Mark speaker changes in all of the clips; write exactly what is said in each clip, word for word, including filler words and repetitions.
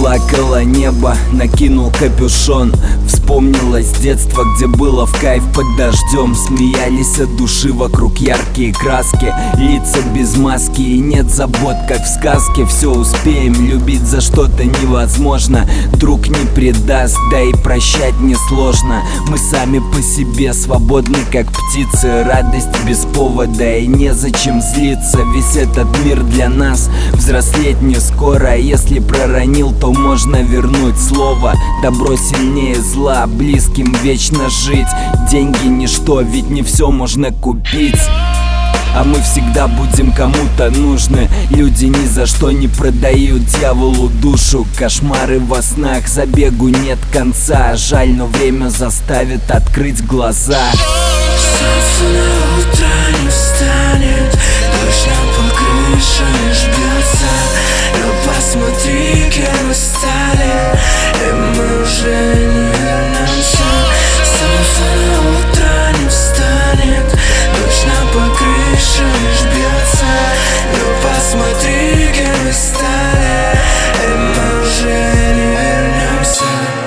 Speaker 1: Заплакало небо, накинул капюшон. Вспомнилось детство, где было в кайф под дождем. Смеялись от души, вокруг яркие краски, лица без маски и нет забот, как в сказке. Все успеем, любить за что-то невозможно. Друг не предаст, да и прощать несложно. Мы сами по себе свободны, как птицы. Радость без повода и незачем злиться. Весь этот мир для нас, взрослеть не скоро. Если проронил, то можно вернуть слово. Добро сильнее зла, близким вечно жить. Деньги ничто, ведь не все можно купить. А мы всегда будем кому-то нужны. Люди ни за что не продают дьяволу душу. Кошмары во снах, забегу нет конца. Жаль, но время заставит открыть глаза.
Speaker 2: Солнце на утро не встанет, дождь по крыше лишь бьется. Но посмотри, кем мы стали, и мы уже не вернемся. Солнце на утро не встанет, дождь по крыше лишь бьется. Но посмотри, кем мы стали, и мы уже не вернемся.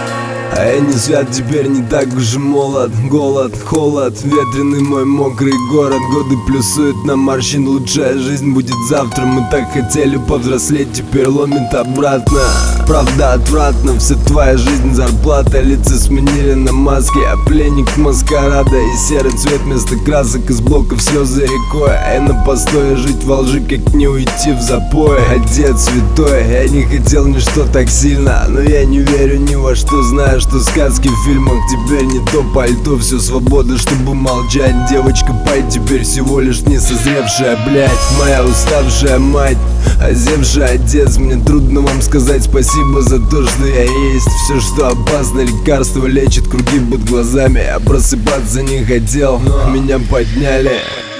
Speaker 3: А я не свят, теперь не так уж и молод. Голод, холод, ветреный мой мокрый город. Годы плюсуют на морщин, лучшая жизнь будет завтра. Мы так хотели повзрослеть, теперь ломит обратно. Правда отвратно, вся твоя жизнь зарплата. Лица сменили на маски, а пленник маскарада. И серый цвет вместо красок, из блоков слезы рекой. А я на постое, жить во лжи, как не уйти в запой. Отец святой, я не хотел ничто так сильно, но я не верю ни во что, знаю, что сказки в фильмах. Теперь не то пальто, все свобода, чтобы молчать. Девочка, пой, теперь всего лишь не созревшая, блядь. Моя уставшая мать, озевший отец. Мне трудно вам сказать спасибо за то, что я есть. Все, что опасно, лекарство лечит, круги под глазами. Я просыпаться не хотел, меня подняли.